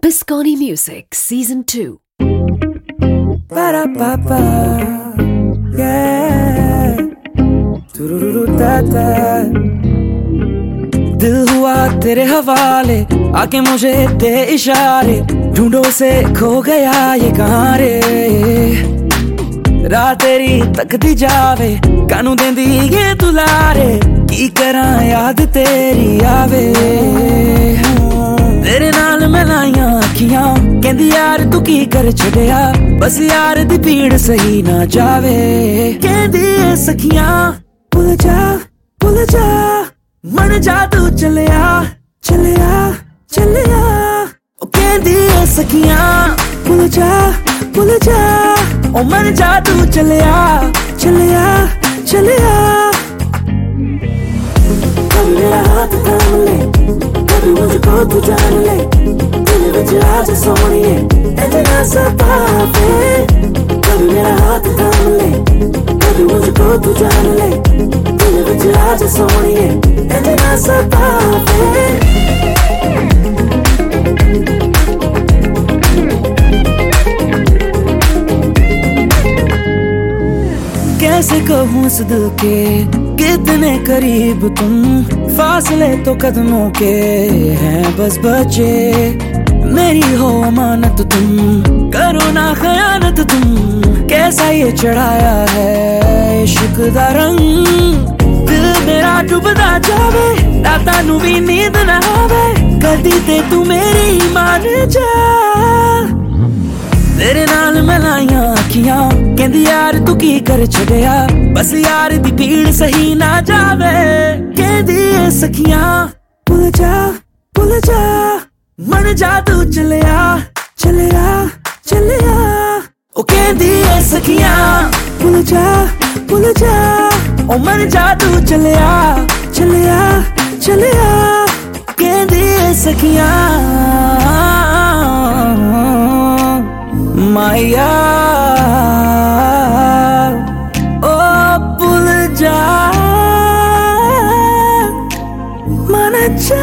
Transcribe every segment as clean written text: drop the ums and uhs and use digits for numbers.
Biscotti Music Season 2. Ba-da-ba-ba, yeah. Da-da. दिल हुआ तेरे हवाले, आके मुझे दे इशारे, ढूंढो से खो गया ये कहाँ रे। राह तेरी तकदी जावे, कानू देंदी ये दुलारे, की करा याद तेरी आवे। तेरे नाल मैं लाइया अखियां, कहंदी यार तू की कर छड़िया, बस यार दी पीड़ सही ना जावे। कहंदी ए सखियां भुल जा मन जा तू चलिया चलिया चलिया। ओ कहंदी ए सखियां भुल जा ओ मन जा तू चलिया चलिया चलिया। कभी मेरा हाथ थाम ले, कभी मुझको तू जान ले, दिल विच आज सोनिए इतना सतावे। कभी मेरा हाथ थाम ले, कभी मुझको तू जान ले, दिल विच आज सोनिए इतना सतावे। कैसे कहूँ इस दिल के कितने करीब तुम, फासले तो कदमों के हैं बस बचे। मेरी हो अमानत तुम, करो ना खयानत तुम, कैसा ये चढ़ाया है इश्क दा रंग। दिल मेरा डूबदा जावे, रातां नू भी नींद ना आवे, कदी ते तू मेरी मान जा। तेरे नाल मैं लाइया अखियां, कहंदी यार तू की कर छड़िया, बस यार दी पीड़ सही ना जावे। कहंदी ए सखियां भुल जा मन जा तू चलिया चलिया चलिया। ओ कहंदी ए सखियां भुल जा ओ मन जा तू चलिया चलिया चलिया। कहंदी ए सखियां माया ओ भूल जा मन जा।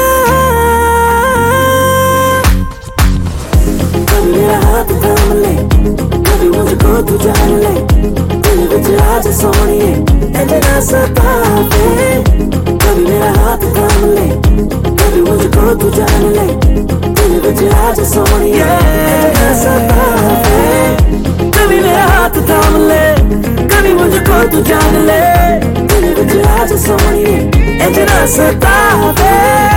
कभी मेरा हाथ थाम ले, कभी मुझको तू जान ले, दिल विच आज सोनिए इतना सतावे। कभी मेरा हाथ थाम ले, कभी मुझको तू जान ले, दिल विच आज सोनिए इतना सतावे। कभी मेरा हाथ थाम ले, कभी मुझको तू जान ले, दिल विच आज सोनिए इतना सतावे।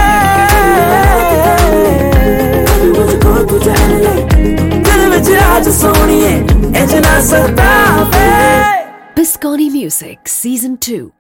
कभी मुझको तू जान ले, दिल विच आज सोनिए इतना सतावे। Biscotti Music Season 2.